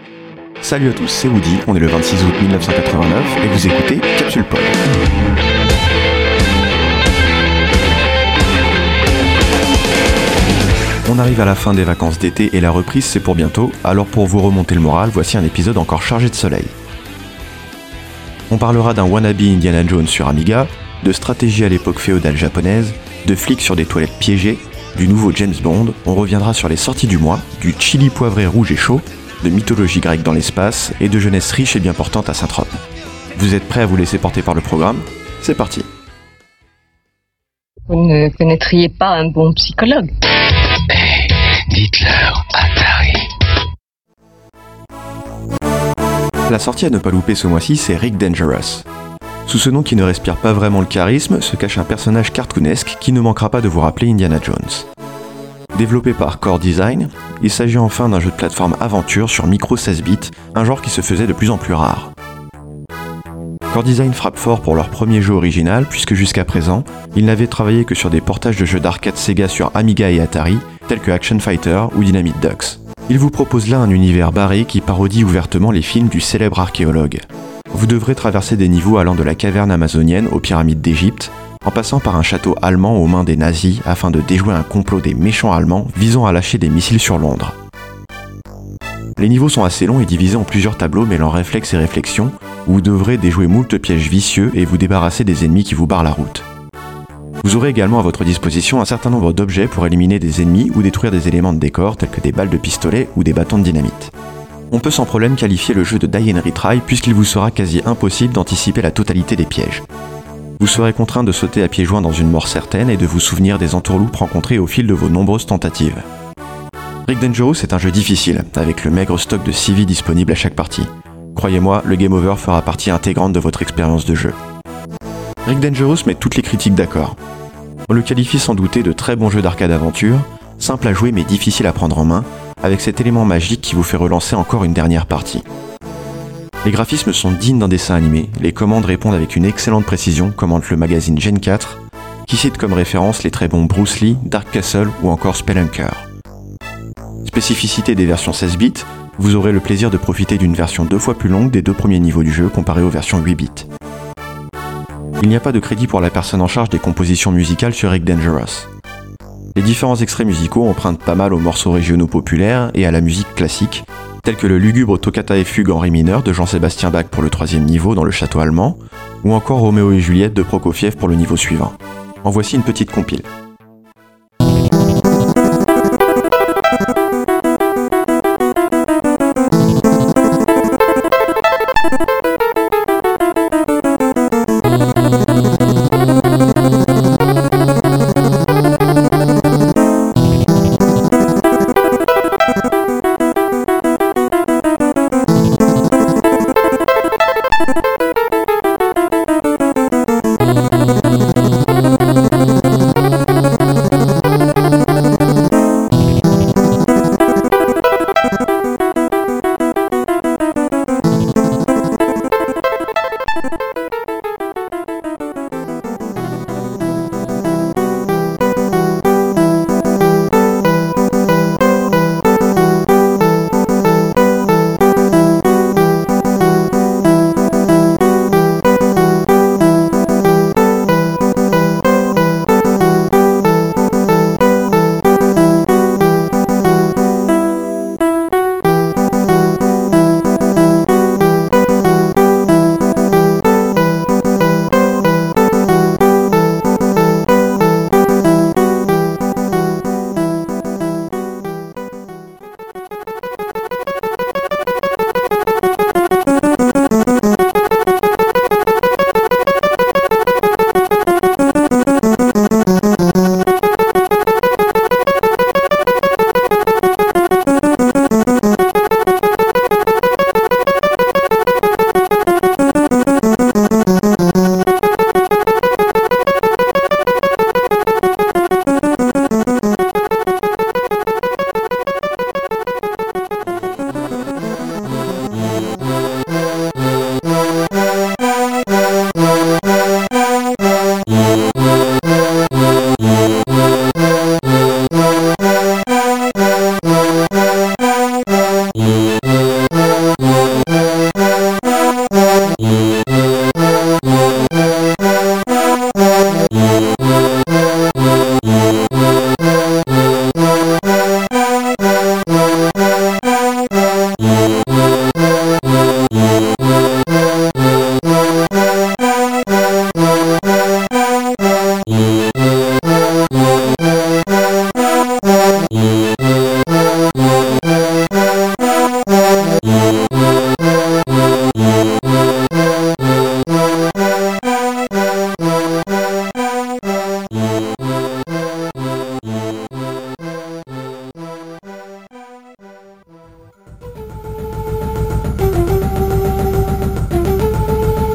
Salut à tous, c'est Woody, on est le 26 août 1989 et vous écoutez Capsule Pod. On arrive à la fin des vacances d'été et la reprise c'est pour bientôt, alors pour vous remonter le moral, voici un épisode encore chargé de soleil. On parlera d'un wannabe Indiana Jones sur Amiga, de stratégie à l'époque féodale japonaise, de flics sur des toilettes piégées, du nouveau James Bond, on reviendra sur les sorties du mois, du chili poivré rouge et chaud, de mythologie grecque dans l'espace et de jeunesse riche et bien portante à Saint-Trope. Vous êtes prêts à vous laisser porter par le programme ? C'est parti. Vous ne connaîtriez pas un bon psychologue. Mais dites-leur, Atari. La sortie à ne pas louper ce mois-ci, c'est Rick Dangerous. Sous ce nom qui ne respire pas vraiment le charisme, se cache un personnage cartoonesque qui ne manquera pas de vous rappeler Indiana Jones. Développé par Core Design, il s'agit enfin d'un jeu de plateforme aventure sur micro 16 bits, un genre qui se faisait de plus en plus rare. Core Design frappe fort pour leur premier jeu original puisque jusqu'à présent, ils n'avaient travaillé que sur des portages de jeux d'arcade Sega sur Amiga et Atari, tels que Action Fighter ou Dynamite Ducks. Ils vous proposent là un univers barré qui parodie ouvertement les films du célèbre archéologue. Vous devrez traverser des niveaux allant de la caverne amazonienne aux pyramides d'Égypte, en passant par un château allemand aux mains des nazis afin de déjouer un complot des méchants allemands visant à lâcher des missiles sur Londres. Les niveaux sont assez longs et divisés en plusieurs tableaux mêlant réflexes et réflexions, où vous devrez déjouer moult pièges vicieux et vous débarrasser des ennemis qui vous barrent la route. Vous aurez également à votre disposition un certain nombre d'objets pour éliminer des ennemis ou détruire des éléments de décor tels que des balles de pistolet ou des bâtons de dynamite. On peut sans problème qualifier le jeu de Die and Retry puisqu'il vous sera quasi impossible d'anticiper la totalité des pièges. Vous serez contraint de sauter à pieds joints dans une mort certaine et de vous souvenir des entourloupes rencontrées au fil de vos nombreuses tentatives. Rick Dangerous est un jeu difficile, avec le maigre stock de 6 vies disponible à chaque partie. Croyez-moi, le game over fera partie intégrante de votre expérience de jeu. Rick Dangerous met toutes les critiques d'accord. On le qualifie sans douter de très bon jeu d'arcade aventure, simple à jouer mais difficile à prendre en main, avec cet élément magique qui vous fait relancer encore une dernière partie. Les graphismes sont dignes d'un dessin animé, les commandes répondent avec une excellente précision, commente le magazine Gen 4, qui cite comme référence les très bons Bruce Lee, Dark Castle ou encore Spelunker. Spécificité des versions 16 bits, vous aurez le plaisir de profiter d'une version 2 fois plus longue des 2 premiers niveaux du jeu comparé aux versions 8 bits. Il n'y a pas de crédit pour la personne en charge des compositions musicales sur Rick Dangerous. Les différents extraits musicaux empruntent pas mal aux morceaux régionaux populaires et à la musique classique, tels que le lugubre Toccata et Fugue en ré mineur de Jean-Sébastien Bach pour le 3e niveau dans le château allemand, ou encore Roméo et Juliette de Prokofiev pour le niveau suivant. En voici une petite compile.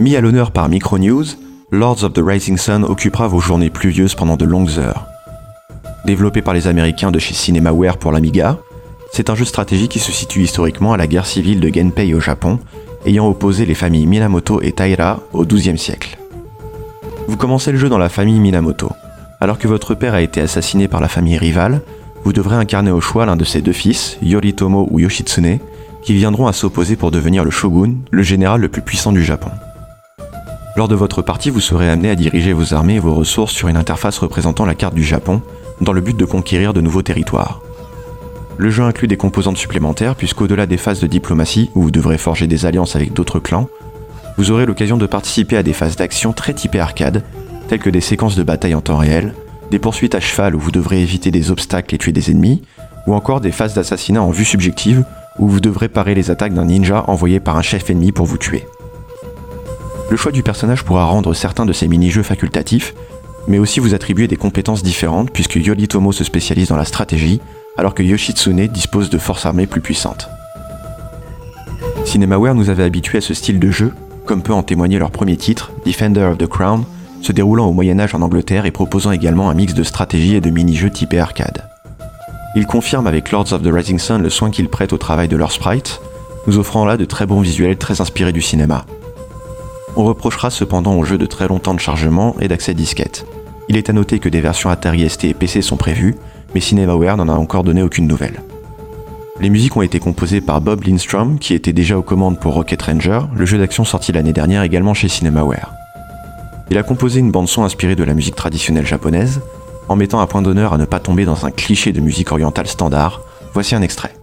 Mis à l'honneur par Micronews, Lords of the Rising Sun occupera vos journées pluvieuses pendant de longues heures. Développé par les Américains de chez Cinemaware pour l'Amiga, c'est un jeu stratégique qui se situe historiquement à la guerre civile de Genpei au Japon, ayant opposé les familles Minamoto et Taira au XIIe siècle. Vous commencez le jeu dans la famille Minamoto. Alors que votre père a été assassiné par la famille rivale, vous devrez incarner au choix l'un de ses deux fils, Yoritomo ou Yoshitsune, qui viendront à s'opposer pour devenir le shogun, le général le plus puissant du Japon. Lors de votre partie, vous serez amené à diriger vos armées et vos ressources sur une interface représentant la carte du Japon, dans le but de conquérir de nouveaux territoires. Le jeu inclut des composantes supplémentaires puisqu'au-delà des phases de diplomatie, où vous devrez forger des alliances avec d'autres clans, vous aurez l'occasion de participer à des phases d'action très typées arcade, telles que des séquences de bataille en temps réel, des poursuites à cheval où vous devrez éviter des obstacles et tuer des ennemis, ou encore des phases d'assassinat en vue subjective, où vous devrez parer les attaques d'un ninja envoyé par un chef ennemi pour vous tuer. Le choix du personnage pourra rendre certains de ces mini-jeux facultatifs, mais aussi vous attribuer des compétences différentes puisque Yoritomo se spécialise dans la stratégie, alors que Yoshitsune dispose de forces armées plus puissantes. Cinemaware nous avait habitués à ce style de jeu, comme peut en témoigner leur premier titre, Defender of the Crown, se déroulant au Moyen-Âge en Angleterre et proposant également un mix de stratégie et de mini-jeux typés arcade. Ils confirment avec Lords of the Rising Sun le soin qu'ils prêtent au travail de leurs sprites, nous offrant là de très bons visuels très inspirés du cinéma. On reprochera cependant au jeu de très longs temps de chargement et d'accès disquette. Il est à noter que des versions Atari ST et PC sont prévues, mais Cinemaware n'en a encore donné aucune nouvelle. Les musiques ont été composées par Bob Lindstrom, qui était déjà aux commandes pour Rocket Ranger, le jeu d'action sorti l'année dernière également chez Cinemaware. Il a composé une bande-son inspirée de la musique traditionnelle japonaise, en mettant un point d'honneur à ne pas tomber dans un cliché de musique orientale standard. Voici un extrait.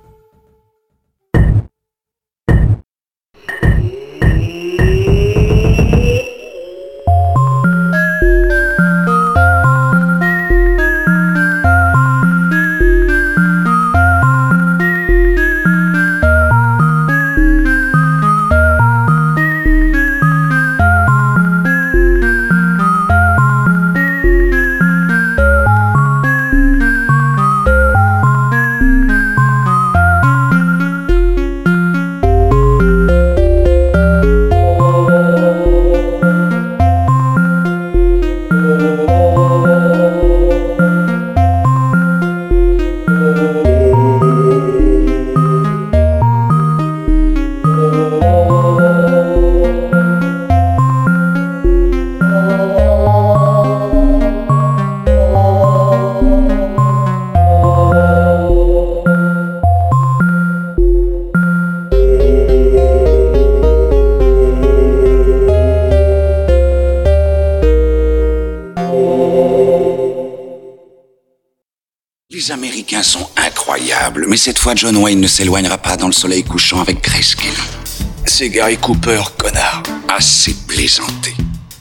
Les Américains sont incroyables, mais cette fois John Wayne ne s'éloignera pas dans le soleil couchant avec Grayskull. C'est Gary Cooper, connard. Assez plaisanté.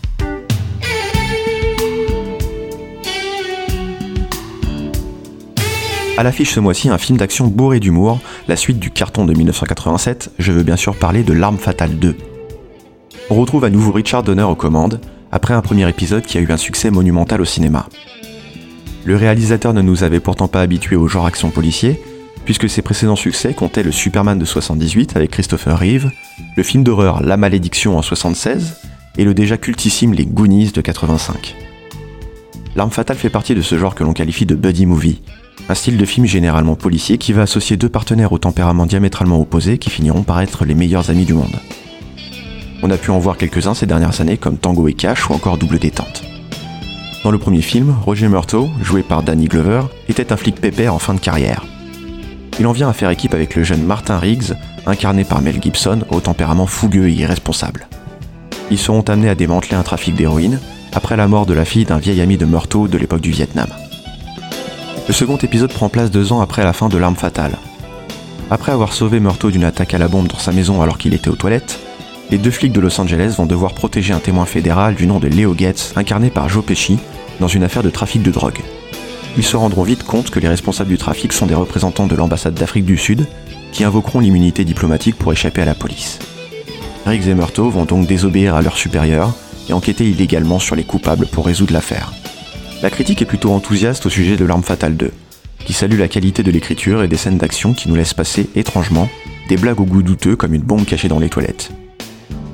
À l'affiche ce mois-ci, un film d'action bourré d'humour, la suite du carton de 1987, je veux bien sûr parler de L'Arme Fatale 2. On retrouve à nouveau Richard Donner aux commandes, après un premier épisode qui a eu un succès monumental au cinéma. Le réalisateur ne nous avait pourtant pas habitués au genre action policier, puisque ses précédents succès comptaient le Superman de 78 avec Christopher Reeve, le film d'horreur La Malédiction en 76, et le déjà cultissime Les Goonies de 85. L'Arme Fatale fait partie de ce genre que l'on qualifie de buddy movie, un style de film généralement policier qui va associer deux partenaires au tempérament diamétralement opposés qui finiront par être les meilleurs amis du monde. On a pu en voir quelques-uns ces dernières années comme Tango et Cash ou encore Double Détente. Dans le premier film, Roger Murtaugh, joué par Danny Glover, était un flic pépère en fin de carrière. Il en vient à faire équipe avec le jeune Martin Riggs, incarné par Mel Gibson, au tempérament fougueux et irresponsable. Ils seront amenés à démanteler un trafic d'héroïne, après la mort de la fille d'un vieil ami de Murtaugh de l'époque du Vietnam. Le second épisode prend place 2 ans après la fin de L'Arme Fatale. Après avoir sauvé Murtaugh d'une attaque à la bombe dans sa maison alors qu'il était aux toilettes, les deux flics de Los Angeles vont devoir protéger un témoin fédéral du nom de Leo Getz, incarné par Joe Pesci, dans une affaire de trafic de drogue. Ils se rendront vite compte que les responsables du trafic sont des représentants de l'ambassade d'Afrique du Sud, qui invoqueront l'immunité diplomatique pour échapper à la police. Riggs et Murtaugh vont donc désobéir à leurs supérieurs et enquêter illégalement sur les coupables pour résoudre l'affaire. La critique est plutôt enthousiaste au sujet de L'Arme Fatale 2, qui salue la qualité de l'écriture et des scènes d'action qui nous laissent passer, étrangement, des blagues au goût douteux comme une bombe cachée dans les toilettes.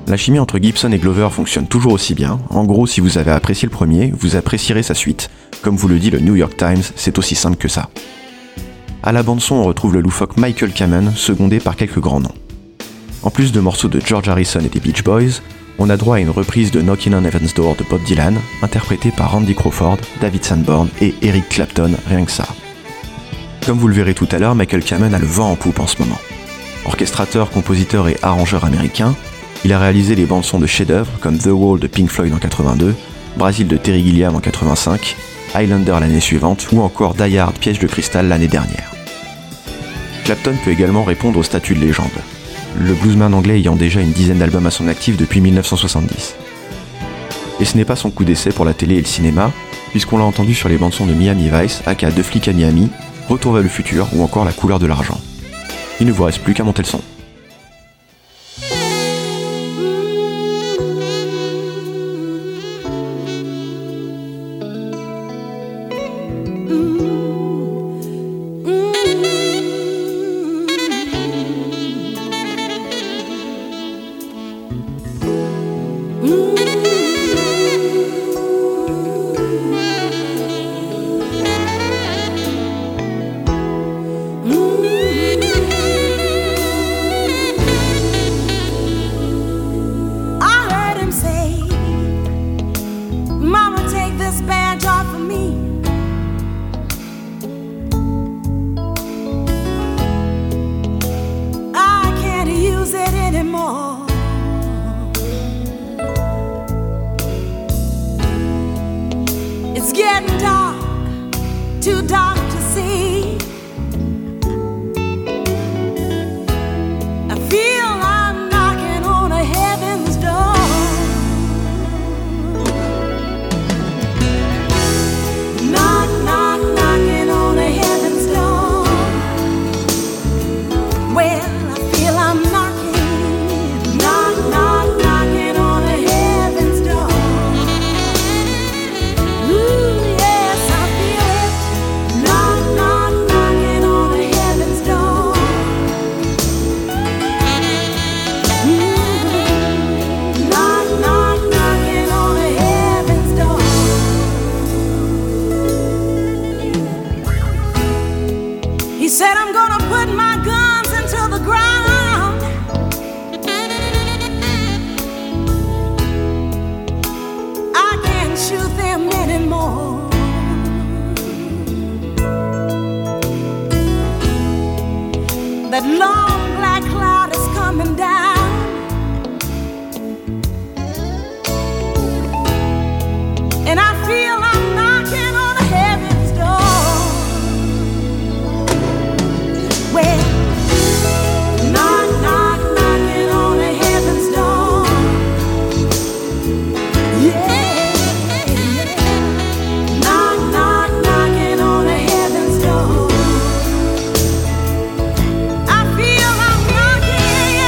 La chimie entre Gibson et Glover fonctionne toujours aussi bien. En gros, si vous avez apprécié le premier, vous apprécierez sa suite. Comme vous le dit le New York Times, c'est aussi simple que ça. À la bande-son, on retrouve le loufoque Michael Kamen, secondé par quelques grands noms. En plus de morceaux de George Harrison et des Beach Boys, on a droit à une reprise de Knockin' on Heaven's Door de Bob Dylan, interprétée par Randy Crawford, David Sanborn et Eric Clapton, rien que ça. Comme vous le verrez tout à l'heure, Michael Kamen a le vent en poupe en ce moment. Orchestrateur, compositeur et arrangeur américain, il a réalisé les bandes-sons de chefs-d'œuvre comme The Wall de Pink Floyd en 82, Brazil de Terry Gilliam en 85, Highlander l'année suivante ou encore Die Hard Piège de cristal l'année dernière. Clapton peut également répondre au statut de légende, le bluesman anglais ayant déjà une dizaine d'albums à son actif depuis 1970. Et ce n'est pas son coup d'essai pour la télé et le cinéma, puisqu'on l'a entendu sur les bandes-sons de Miami Vice, aka Deux flics à Miami, Retour vers le futur ou encore La couleur de l'argent. Il ne vous reste plus qu'à monter le son. That long black cloud is coming down, and I feel I'm knocking on heaven's door. Well, knock, knock, knocking on heaven's door. Yeah, knock, knock, knocking on heaven's door. I feel I'm knocking.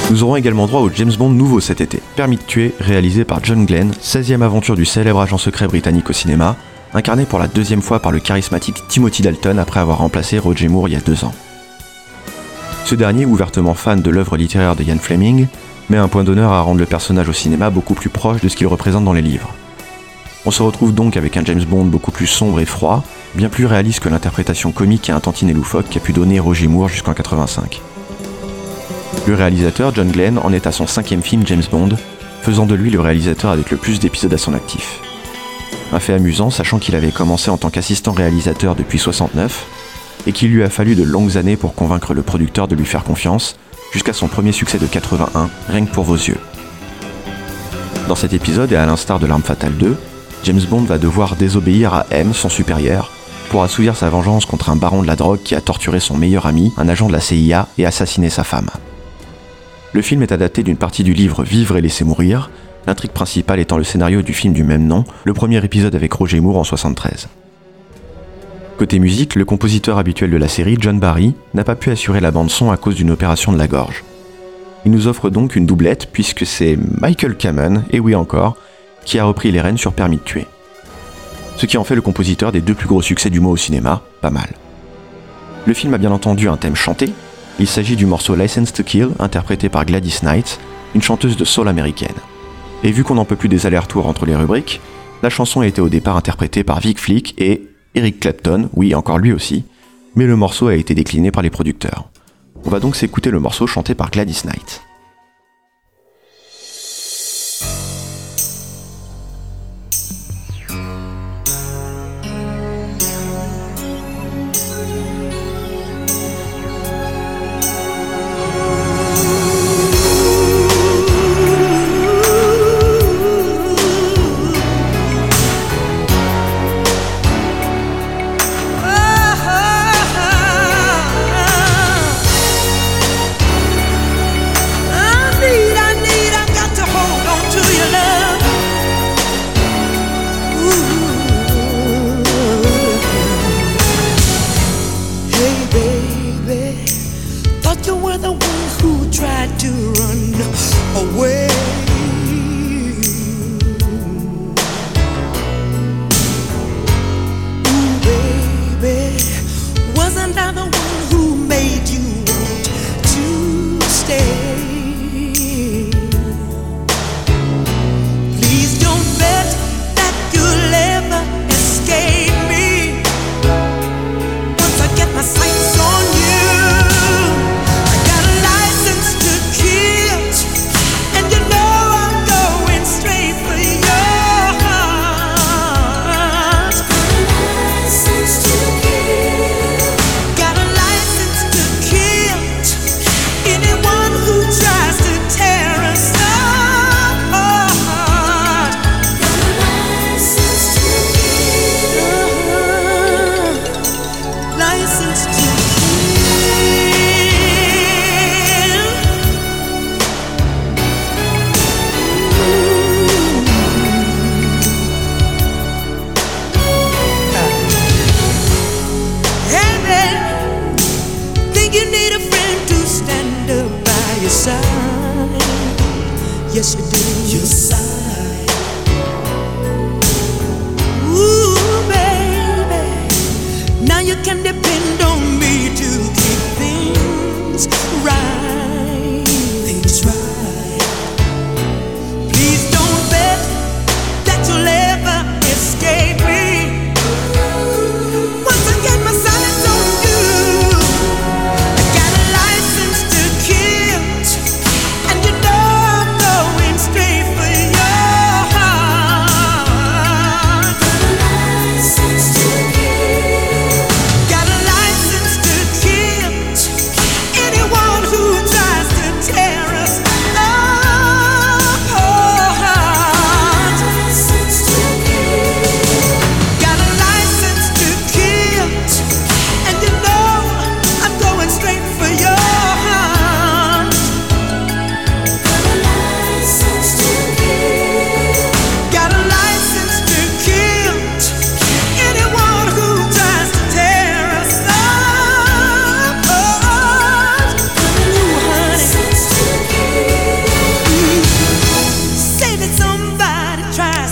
Nous aurons également droit au James Bond nouveau cet été, Permis de tuer, réalisé par John Glenn, 16e aventure du célèbre agent secret britannique au cinéma, incarné pour la deuxième fois par le charismatique Timothy Dalton après avoir remplacé Roger Moore il y a 2 ans. Ce dernier, ouvertement fan de l'œuvre littéraire de Ian Fleming, met un point d'honneur à rendre le personnage au cinéma beaucoup plus proche de ce qu'il représente dans les livres. On se retrouve donc avec un James Bond beaucoup plus sombre et froid, bien plus réaliste que l'interprétation comique et intentine et loufoque qu'a pu donner Roger Moore jusqu'en 85. Le réalisateur John Glenn en est à son 5e film James Bond, faisant de lui le réalisateur avec le plus d'épisodes à son actif. Un fait amusant, sachant qu'il avait commencé en tant qu'assistant réalisateur depuis 69, et qu'il lui a fallu de longues années pour convaincre le producteur de lui faire confiance, jusqu'à son premier succès de 81, Rien que pour vos yeux. Dans cet épisode, et à l'instar de L'Arme Fatale 2, James Bond va devoir désobéir à M, son supérieur, pour assouvir sa vengeance contre un baron de la drogue qui a torturé son meilleur ami, un agent de la CIA, et assassiné sa femme. Le film est adapté d'une partie du livre Vivre et laisser mourir, l'intrigue principale étant le scénario du film du même nom, le premier épisode avec Roger Moore en 73. Côté musique, le compositeur habituel de la série, John Barry, n'a pas pu assurer la bande-son à cause d'une opération de la gorge. Il nous offre donc une doublette puisque c'est Michael Kamen, et oui encore, qui a repris les rênes sur Permis de tuer. Ce qui en fait le compositeur des 2 plus gros succès du mot au cinéma, pas mal. Le film a bien entendu un thème chanté, il s'agit du morceau License to Kill, interprété par Gladys Knight, une chanteuse de soul américaine. Et vu qu'on n'en peut plus des allers-retours entre les rubriques, la chanson a été au départ interprétée par Vic Flick et Eric Clapton, oui encore lui aussi, mais le morceau a été décliné par les producteurs. On va donc s'écouter le morceau chanté par Gladys Knight.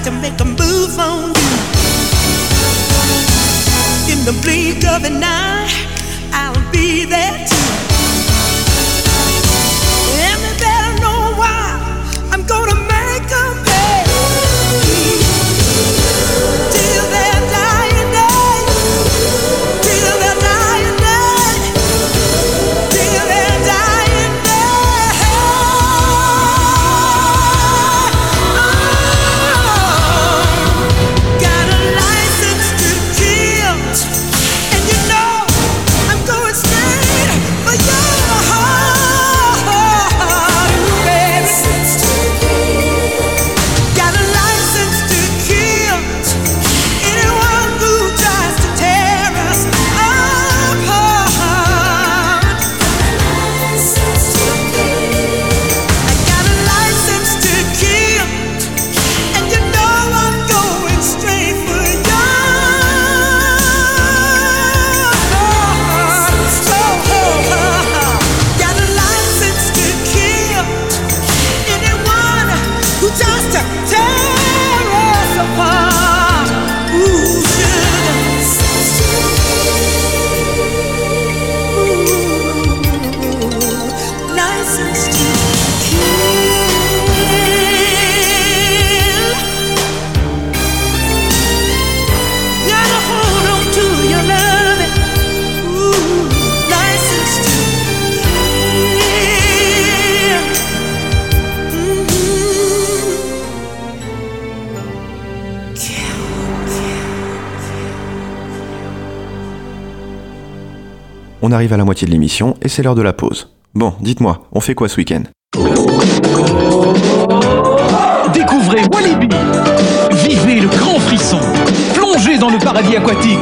to make a move on you. In the blink of an eye, I'll be there too. And they better know why I'm gonna make them pay. Till their dying day, till their dying day, till their dying day. Got a license to kill, and you know I'm going straight for your heart, baby. Got a license to kill anyone who tries to tear us apart. I got a license to kill, and you know I'm going straight for your heart. Got a license to kill anyone who tries to tear us apart. Ooh, sugar. Ooh, license to kill. Gotta hold on to your loving. Ooh, license to kill. On arrive à la moitié de l'émission et c'est l'heure de la pause. Bon, dites-moi, on fait quoi ce week-end ? Découvrez Walibi. Vivez le grand frisson. Plongez dans le paradis aquatique.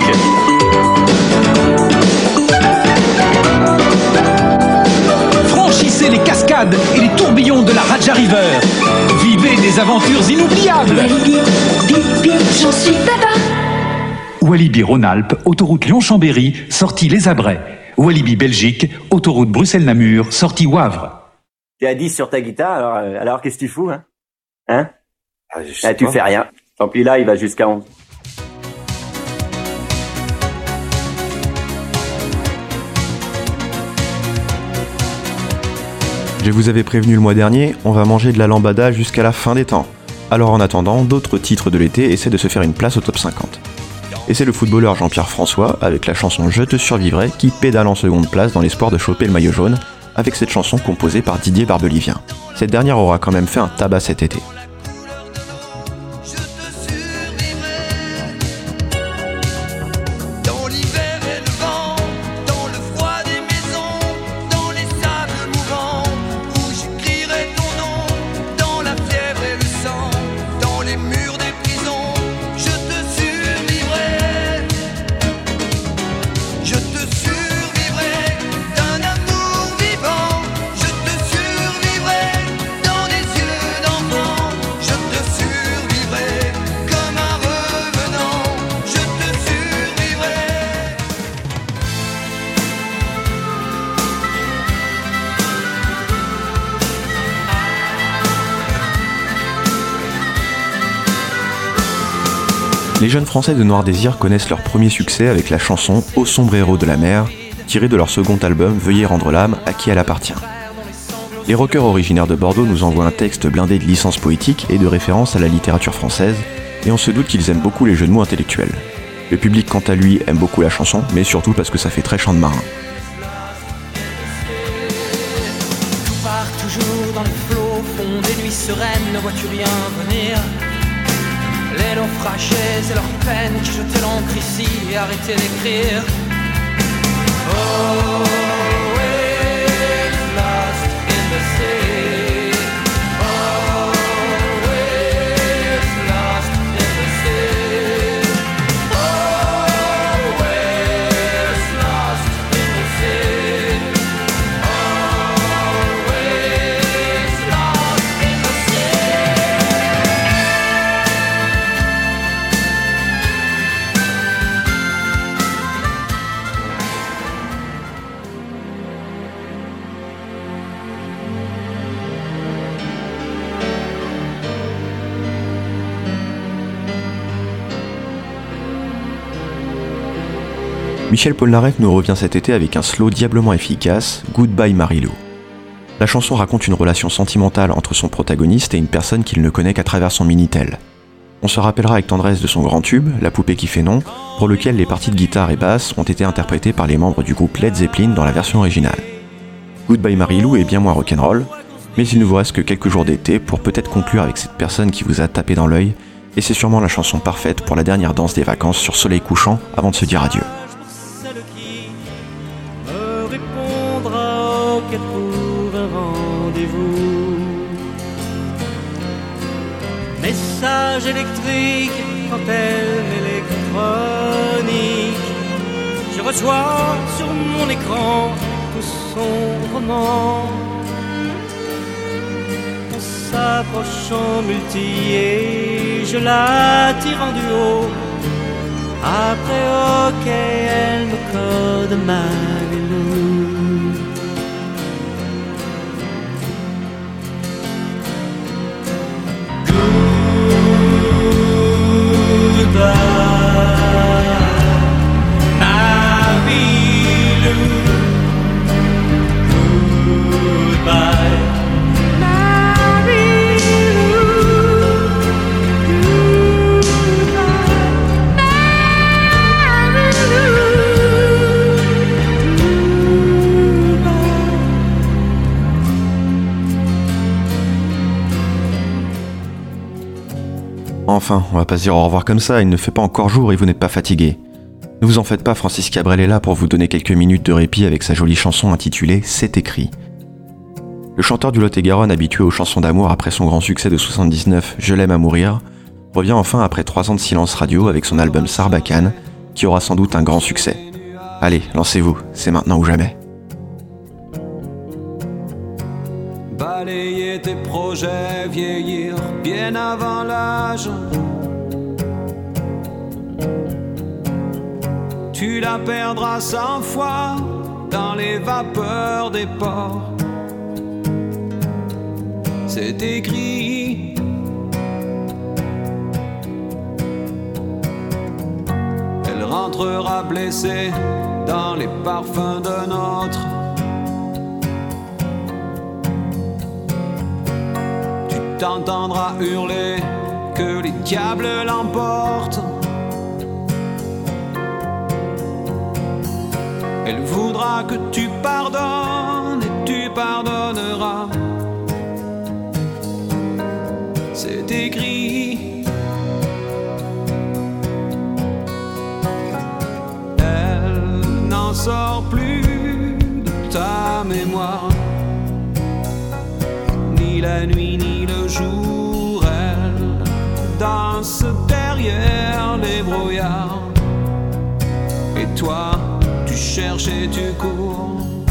Franchissez les cascades et les tourbillons de la Raja River. Vivez des aventures inoubliables. Walibi, bip bip, j'en suis papa. Walibi Rhône-Alpes, autoroute Lyon-Chambéry, sortie Les Abrets. Walibi Belgique, autoroute Bruxelles-Namur, sortie Wavre. T'es à 10 sur ta guitare, alors qu'est-ce que tu fous, hein? Hein? Je sais Tu pas. fais rien. Tant pis, là, il va jusqu'à 11. Je vous avais prévenu le mois dernier, on va manger de la lambada jusqu'à la fin des temps. Alors en attendant, d'autres titres de l'été essaient de se faire une place au top 50. Et c'est le footballeur Jean-Pierre François, avec la chanson Je te survivrai, qui pédale en seconde place dans l'espoir de choper le maillot jaune, avec cette chanson composée par Didier Barbelivien. Cette dernière aura quand même fait un tabac cet été. Dans l'hiver et le vent, dans le froid des maisons, dans les sables mouvants, où j'écrirai ton nom, dans la fièvre et le sang, dans les murs des prisons, je te survivrai. Je te survivrai d'un amour vivant, je te survivrai dans des yeux d'enfant, je te survivrai comme un revenant, je te survivrai. Les jeunes Français de Noir Désir connaissent leur premier succès avec la chanson Au sombrero de la mer, tirée de leur second album Veuillez rendre l'âme à qui elle appartient. Les rockers originaires de Bordeaux nous envoient un texte blindé de licences poétiques et de références à la littérature française, et on se doute qu'ils aiment beaucoup les jeux de mots intellectuels. Le public quant à lui aime beaucoup la chanson, mais surtout parce que ça fait très chant de marin. Tout part toujours dans les flots, fond des nuits sereines, ne vois-tu rien venir? Les naufragés et leurs peines qui jetaient l'encre ici et arrêtaient d'écrire. Oh, we're lost in the sea. Oh, we're lost in the sea. Oh, we're lost in the sea. Oh, we're lost in the sea. Michel Polnareff nous revient cet été avec un slow diablement efficace, Goodbye Marilou. La chanson raconte une relation sentimentale entre son protagoniste et une personne qu'il ne connaît qu'à travers son Minitel. On se rappellera avec tendresse de son grand tube, La poupée qui fait non, pour lequel les parties de guitare et basse ont été interprétées par les membres du groupe Led Zeppelin dans la version originale. Goodbye Marilou est bien moins rock'n'roll, mais il ne vous reste que quelques jours d'été pour peut-être conclure avec cette personne qui vous a tapé dans l'œil, et c'est sûrement la chanson parfaite pour la dernière danse des vacances sur soleil couchant avant de se dire adieu. Celle qui me répondra qu'elle trouve un rendez-vous. Message électrique quand elle électronique. Je reçois sur mon écran tout son roman. On s'approche en multi et je la tire en duo. Après ok, elle me code Marilou. Enfin, on va pas se dire au revoir comme ça, il ne fait pas encore jour et vous n'êtes pas fatigué. Ne vous en faites pas, Francis Cabrel est là pour vous donner quelques minutes de répit avec sa jolie chanson intitulée « C'est écrit ». Le chanteur du Lot-et-Garonne, habitué aux chansons d'amour après son grand succès de 79 « Je l'aime à mourir », revient enfin après 3 ans de silence radio avec son album Sarbacane, qui aura sans doute un grand succès. Allez, lancez-vous, c'est maintenant ou jamais. Balayer tes projets, vieillir bien avant l'âge. Tu la perdras 100 fois dans les vapeurs des ports. C'est écrit. Elle rentrera blessée dans les parfums d'un autre. T'entendras hurler que les diables l'emportent. Elle voudra que tu pardonnes et tu pardonneras. C'est écrit. Elle n'en sort plus de ta mémoire. Ni la nuit ni le jour, elle danse derrière les brouillards. Et toi, tu cherches et tu cours.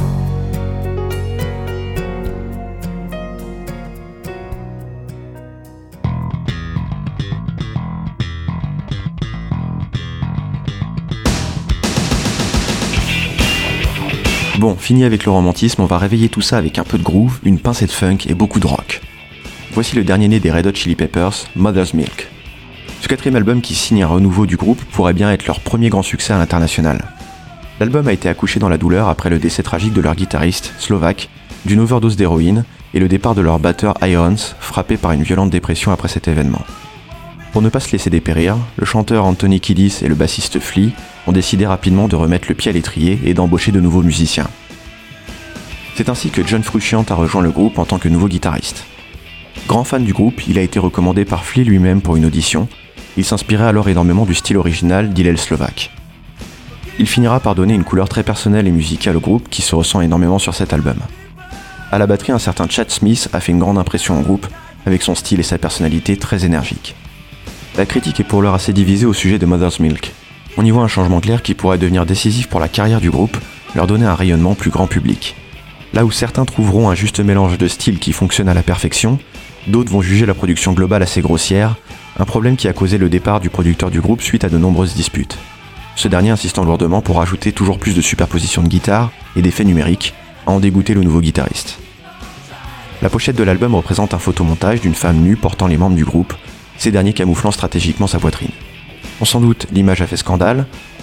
Bon, fini avec le romantisme, on va réveiller tout ça avec un peu de groove, une pincée de funk et beaucoup de rock. Voici le dernier né des Red Hot Chili Peppers, Mother's Milk. Ce 4e album qui signe un renouveau du groupe pourrait bien être leur premier grand succès à l'international. L'album a été accouché dans la douleur après le décès tragique de leur guitariste, Slovak, d'une overdose d'héroïne et le départ de leur batteur Irons, frappé par une violente dépression après cet événement. Pour ne pas se laisser dépérir, le chanteur Anthony Kiedis et le bassiste Flea ont décidé rapidement de remettre le pied à l'étrier et d'embaucher de nouveaux musiciens. C'est ainsi que John Frusciante a rejoint le groupe en tant que nouveau guitariste. Grand fan du groupe, il a été recommandé par Flea lui-même pour une audition. Il s'inspirait alors énormément du style original d'Hillel Slovak. Il finira par donner une couleur très personnelle et musicale au groupe qui se ressent énormément sur cet album. À la batterie, un certain Chad Smith a fait une grande impression au groupe, avec son style et sa personnalité très énergique. La critique est pour l'heure assez divisée au sujet de Mother's Milk. On y voit un changement clair qui pourrait devenir décisif pour la carrière du groupe, leur donner un rayonnement plus grand public. Là où certains trouveront un juste mélange de styles qui fonctionne à la perfection, d'autres vont juger la production globale assez grossière, un problème qui a causé le départ du producteur du groupe suite à de nombreuses disputes. Ce dernier insistant lourdement pour ajouter toujours plus de superpositions de guitare et d'effets numériques, à en dégoûter le nouveau guitariste. La pochette de l'album représente un photomontage d'une femme nue portant les membres du groupe, ces derniers camouflant stratégiquement sa poitrine. On s'en doute, l'image a fait scandale,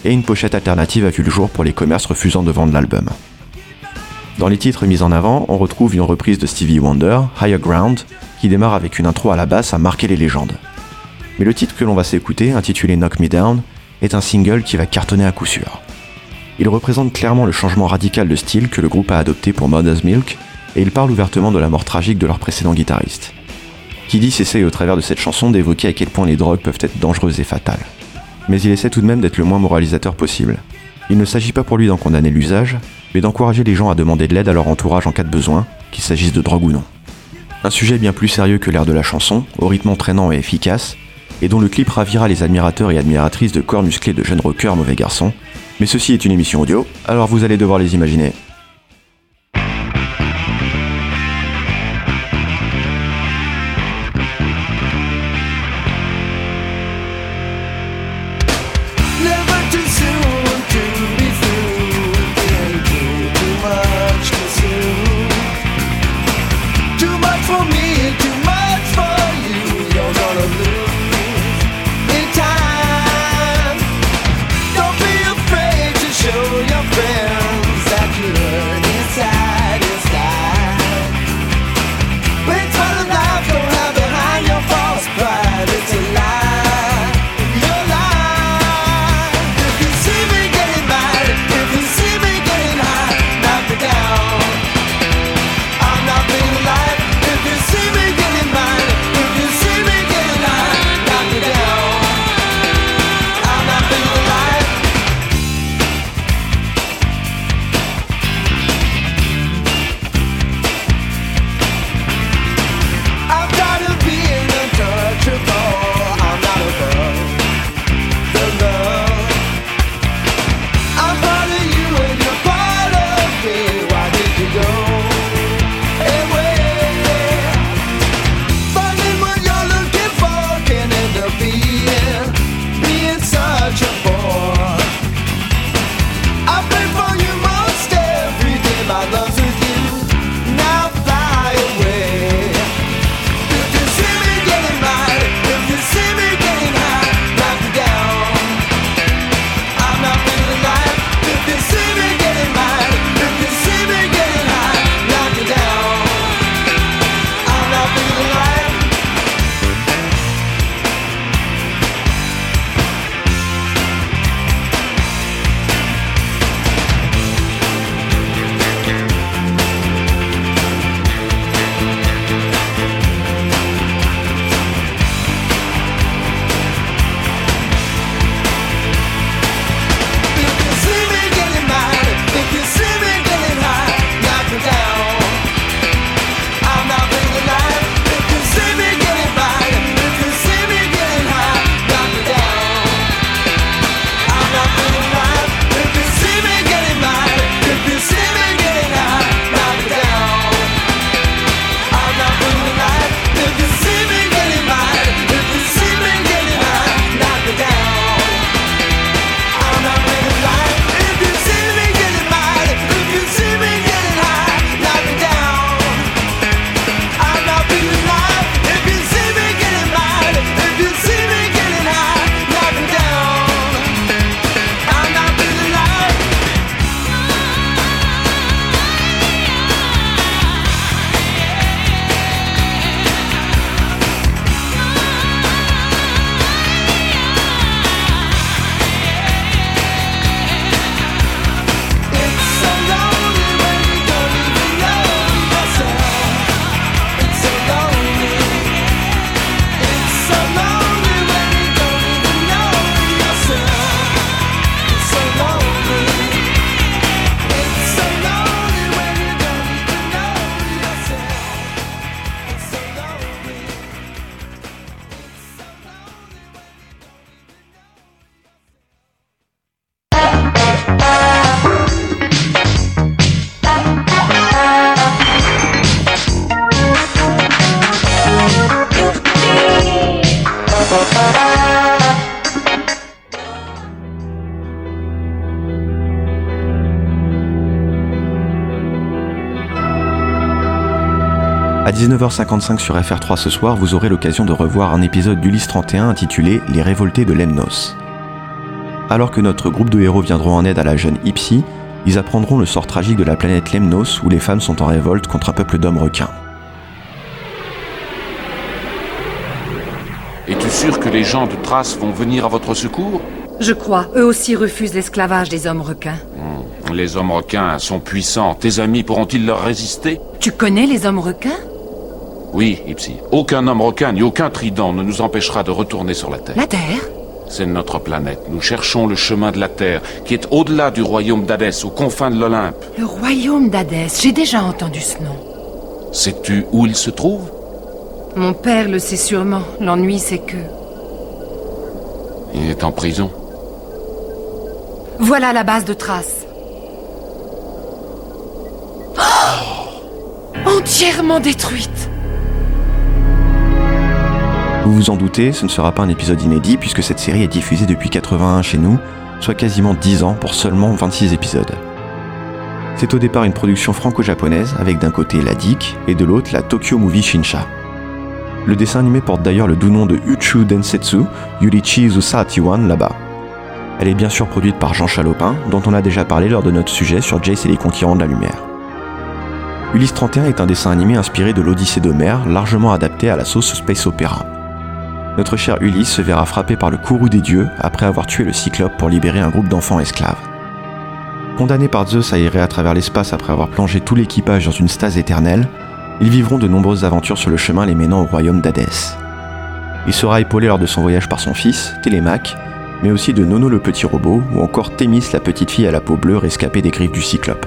et une pochette alternative a vu le jour pour les commerces refusant de vendre l'album. Dans les titres mis en avant, on retrouve une reprise de Stevie Wonder, Higher Ground, qui démarre avec une intro à la basse à marquer les légendes. Mais le titre que l'on va s'écouter, intitulé Knock Me Down, est un single qui va cartonner à coup sûr. Il représente clairement le changement radical de style que le groupe a adopté pour Mother's Milk, et il parle ouvertement de la mort tragique de leur précédent guitariste. Kiddy s'essaye au travers de cette chanson d'évoquer à quel point les drogues peuvent être dangereuses et fatales. Mais il essaie tout de même d'être le moins moralisateur possible. Il ne s'agit pas pour lui d'en condamner l'usage, mais d'encourager les gens à demander de l'aide à leur entourage en cas de besoin, qu'il s'agisse de drogue ou non. Un sujet bien plus sérieux que l'air de la chanson, au rythme entraînant et efficace, et dont le clip ravira les admirateurs et admiratrices de corps musclés de jeunes rockers mauvais garçons. Mais ceci est une émission audio, alors vous allez devoir les imaginer. À 19h55 sur FR3 ce soir, vous aurez l'occasion de revoir un épisode d'Ulysse 31 intitulé « Les révoltés de Lemnos ». alors que notre groupe de héros viendront en aide à la jeune Ipsy, ils apprendront le sort tragique de la planète Lemnos où les femmes sont en révolte contre un peuple d'hommes requins. Es-tu sûr que les gens de Thrace vont venir à votre secours? Je crois. Eux aussi refusent l'esclavage des hommes requins. Les hommes requins sont puissants. Tes amis pourront-ils leur résister? Tu connais les hommes requins? Oui, Ipsy. Aucun homme requin ni aucun trident ne nous empêchera de retourner sur la Terre. La Terre? C'est notre planète. Nous cherchons le chemin de la Terre, qui est au-delà du royaume d'Hadès, aux confins de l'Olympe. Le royaume d'Hadès, j'ai déjà entendu ce nom. Sais-tu où il se trouve? Mon père le sait sûrement. L'ennui, c'est que... Il est en prison. Voilà la base de Thrace. Oh, entièrement détruite. Vous vous en doutez, ce ne sera pas un épisode inédit puisque cette série est diffusée depuis 81 chez nous, soit quasiment 10 ans pour seulement 26 épisodes. C'est au départ une production franco-japonaise avec d'un côté la DIC et de l'autre la Tokyo Movie Shinsha. Le dessin animé porte d'ailleurs le doux nom de Uchu Densetsu Yurichi Zusatiwan là-bas. Elle est bien sûr produite par Jean Chalopin, dont on a déjà parlé lors de notre sujet sur Jace et les Conquérants de la Lumière. Ulysse 31 est un dessin animé inspiré de l'Odyssée d'Homère, largement adapté à la sauce space opéra. Notre cher Ulysse se verra frappé par le courroux des dieux après avoir tué le Cyclope pour libérer un groupe d'enfants esclaves. Condamné par Zeus à errer à travers l'espace après avoir plongé tout l'équipage dans une stase éternelle, ils vivront de nombreuses aventures sur le chemin les menant au royaume d'Hadès. Il sera épaulé lors de son voyage par son fils, Télémaque, mais aussi de Nono le petit robot ou encore Thémis la petite fille à la peau bleue rescapée des griffes du Cyclope.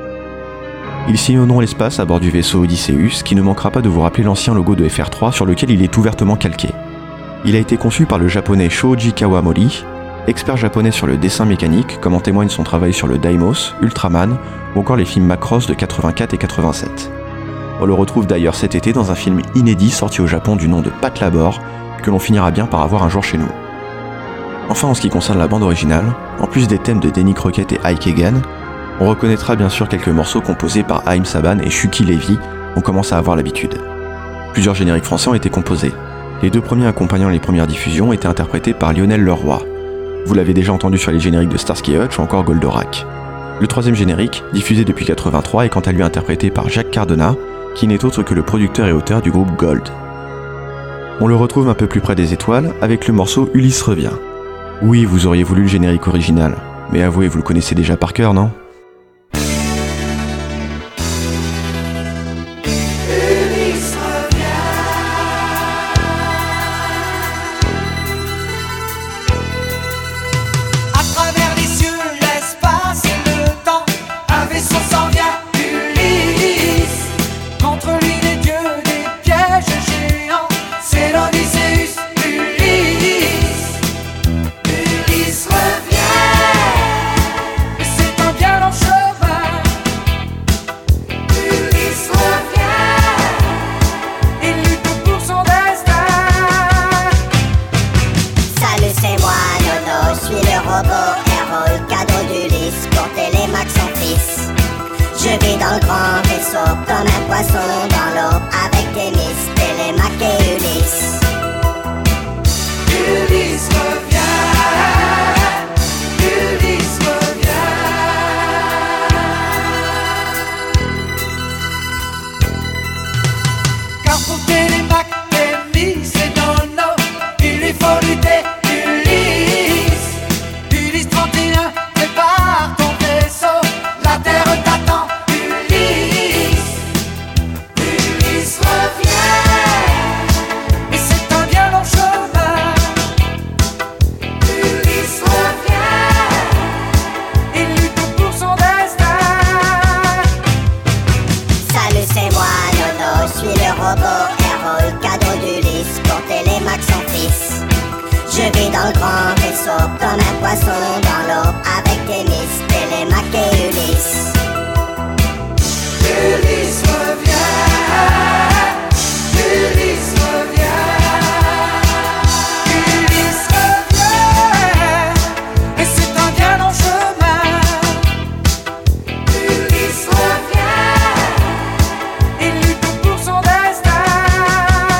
Ils sillonneront l'espace à bord du vaisseau Odysseus qui ne manquera pas de vous rappeler l'ancien logo de FR3 sur lequel il est ouvertement calqué. Il a été conçu par le japonais Shoji Kawamori, expert japonais sur le dessin mécanique, comme en témoigne son travail sur le Daimos, Ultraman ou encore les films Macross de 84 et 87. On le retrouve d'ailleurs cet été dans un film inédit sorti au Japon du nom de Pat Labor, que l'on finira bien par avoir un jour chez nous. Enfin en ce qui concerne la bande originale, en plus des thèmes de Denny Crockett et Ike Egan, on reconnaîtra bien sûr quelques morceaux composés par Haïm Saban et Shuki Levy, on commence à avoir l'habitude. Plusieurs génériques français ont été composés. Les deux premiers accompagnant les premières diffusions étaient interprétés par Lionel Leroy. Vous l'avez déjà entendu sur les génériques de Starsky et Hutch ou encore Goldorak. Le troisième générique, diffusé depuis 83, est quant à lui interprété par Jacques Cardona, qui n'est autre que le producteur et auteur du groupe Gold. On le retrouve un peu plus près des étoiles avec le morceau Ulysse revient. Oui, vous auriez voulu le générique original, mais avouez, vous le connaissez déjà par cœur, non ?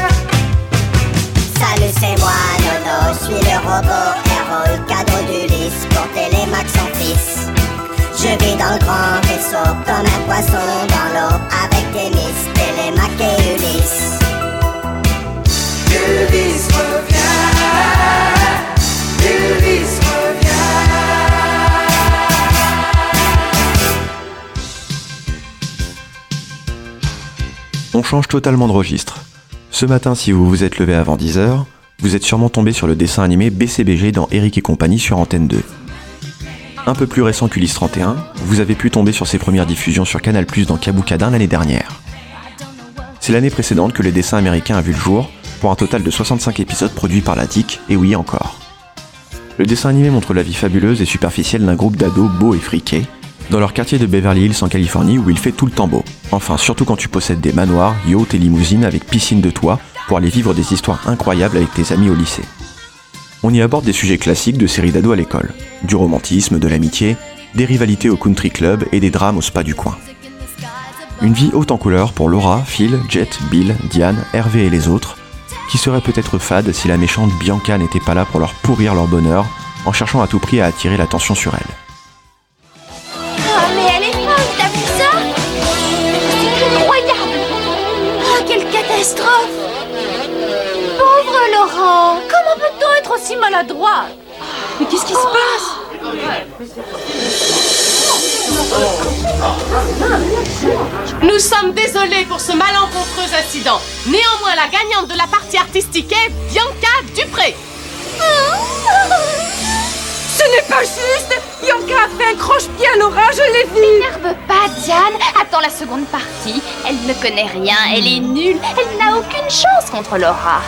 Salut, c'est moi, Nono, suis le robot, héros, le cadeau d'Ulysse. fils pour Télémaque son fils. Je vis dans le grand vaisseau comme un poisson dans l'eau avec Témis, Télémaque et Ulysse. Ulysse revient, Ulysse revient. On change totalement de registre. Ce matin, si vous vous êtes levé avant 10h, vous êtes sûrement tombé sur le dessin animé BCBG dans Eric et compagnie sur Antenne 2. Un peu plus récent qu'Ulysse 31, vous avez pu tomber sur ses premières diffusions sur Canal+ dans Kaboukadin l'année dernière. C'est l'année précédente que le dessin américain a vu le jour, pour un total de 65 épisodes produits par la DIC, et oui encore. Le dessin animé montre la vie fabuleuse et superficielle d'un groupe d'ados beaux et friqués, dans leur quartier de Beverly Hills en Californie où il fait tout le temps beau. Enfin, surtout quand tu possèdes des manoirs, yachts et limousines avec piscine de toit pour aller vivre des histoires incroyables avec tes amis au lycée. On y aborde des sujets classiques de séries d'ados à l'école. Du romantisme, de l'amitié, des rivalités au country club et des drames au spa du coin. Une vie haute en couleurs pour Laura, Phil, Jet, Bill, Diane, Hervé et les autres, qui seraient peut-être fades si la méchante Bianca n'était pas là pour leur pourrir leur bonheur en cherchant à tout prix à attirer l'attention sur elle. Oh mais elle est folle, t'as vu ça? C'est incroyable! Oh quelle catastrophe! Pauvre Laurent! Comment peut-on être aussi maladroit? Mais qu'est-ce qui se passe? Nous sommes désolés pour ce malencontreux incident. Néanmoins, la gagnante de la partie artistique est Bianca Dupré. Ce n'est pas juste! Bianca a fait un croche-pied à Laura, je l'ai vu! N'énerve pas, Diane. Attends la seconde partie. Elle ne connaît rien, elle est nulle. Elle n'a aucune chance contre Laura.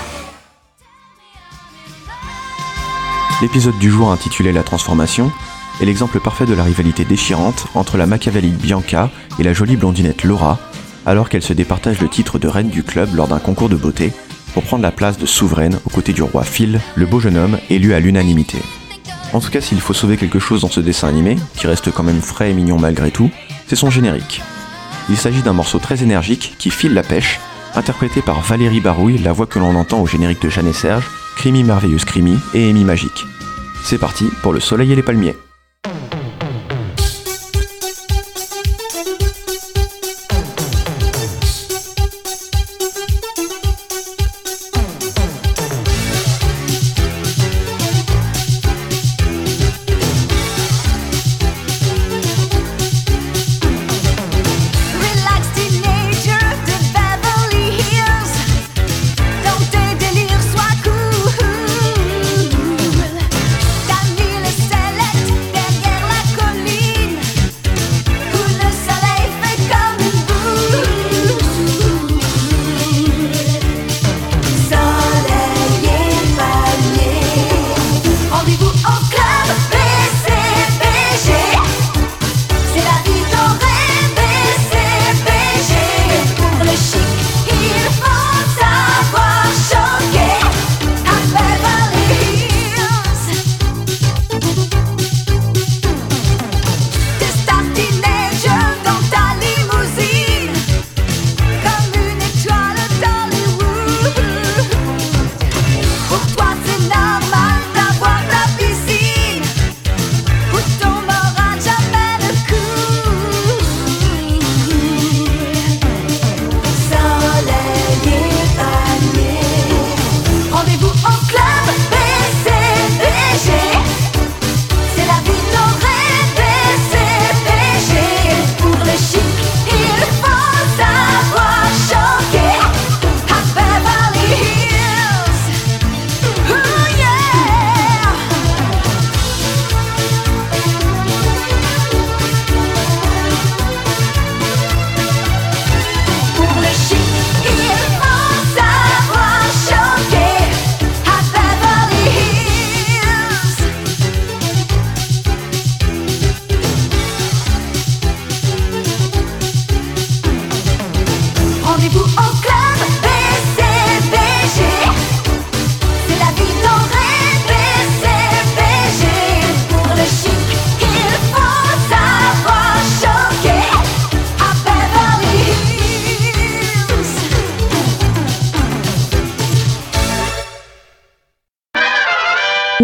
L'épisode du jour intitulé La Transformation est l'exemple parfait de la rivalité déchirante entre la machiavélique Bianca et la jolie blondinette Laura, alors qu'elles se départagent le titre de reine du club lors d'un concours de beauté, pour prendre la place de souveraine aux côtés du roi Phil, le beau jeune homme élu à l'unanimité. En tout cas, s'il faut sauver quelque chose dans ce dessin animé, qui reste quand même frais et mignon malgré tout, c'est son générique. Il s'agit d'un morceau très énergique qui file la pêche, interprété par Valérie Barouille, la voix que l'on entend au générique de Jeanne et Serge, Crimi Merveilleuse Crimi et Amy Magique. C'est parti pour Le Soleil et les Palmiers. Camille Céleste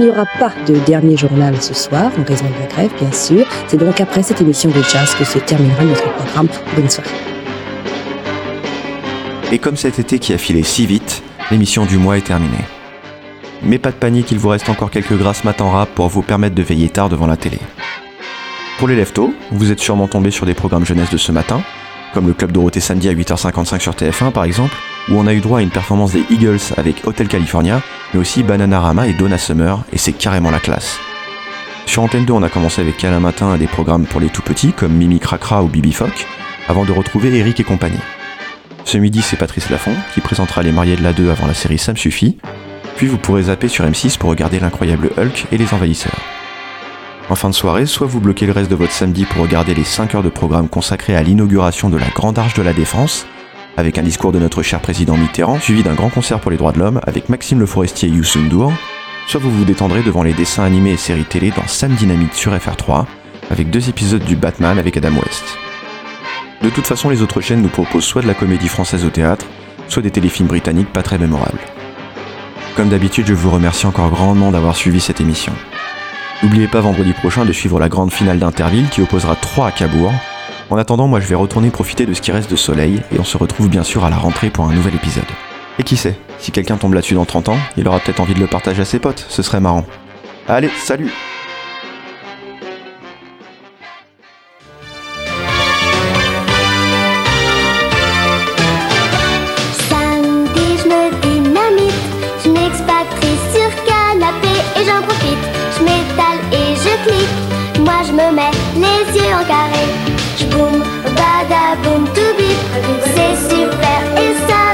n'y aura pas de dernier journal ce soir, en raison de la grève, bien sûr. C'est donc après cette émission de jazz que se terminera notre programme. Bonne soirée. Et comme cet été qui a filé si vite, l'émission du mois est terminée. Mais pas de panique, il vous reste encore quelques grasses matins rap pour vous permettre de veiller tard devant la télé. Pour les leftos, vous êtes sûrement tombés sur des programmes jeunesse de ce matin, comme le Club Dorothée samedi à 8h55 sur TF1 par exemple, où on a eu droit à une performance des Eagles avec Hotel California, mais aussi Bananarama et Donna Summer, et c'est carrément la classe. Sur Antenne 2, on a commencé avec Câlin Matin à des programmes pour les tout petits, comme Mimi Cracra ou Bibi Fock, avant de retrouver Eric et compagnie. Ce midi, c'est Patrice Laffont qui présentera Les Mariés de la 2 avant la série Ça me suffit, puis vous pourrez zapper sur M6 pour regarder l'incroyable Hulk et les Envahisseurs. En fin de soirée, soit vous bloquez le reste de votre samedi pour regarder les 5 heures de programme consacrées à l'inauguration de la Grande Arche de la Défense, avec un discours de notre cher président Mitterrand, suivi d'un grand concert pour les droits de l'homme avec Maxime Le Forestier et Youssou N'Dour, soit vous vous détendrez devant les dessins animés et séries télé dans Sam Dynamite sur FR3, avec 2 épisodes du Batman avec Adam West. De toute façon, les autres chaînes nous proposent soit de la comédie française au théâtre, soit des téléfilms britanniques pas très mémorables. Comme d'habitude, je vous remercie encore grandement d'avoir suivi cette émission. N'oubliez pas vendredi prochain de suivre la grande finale d'Interville qui opposera 3 à Cabourg. En attendant, moi je vais retourner profiter de ce qui reste de soleil et on se retrouve bien sûr à la rentrée pour un nouvel épisode. Et qui sait, si quelqu'un tombe là-dessus dans 30 ans, il aura peut-être envie de le partager à ses potes, ce serait marrant. Allez, salut! Samedi, je me dynamite, je m'expatrie sur canapé et j'en profite. Je m'étale et je clique, moi je me mets les yeux en carré. J'boum, badaboum, tout bip, c'est super et ça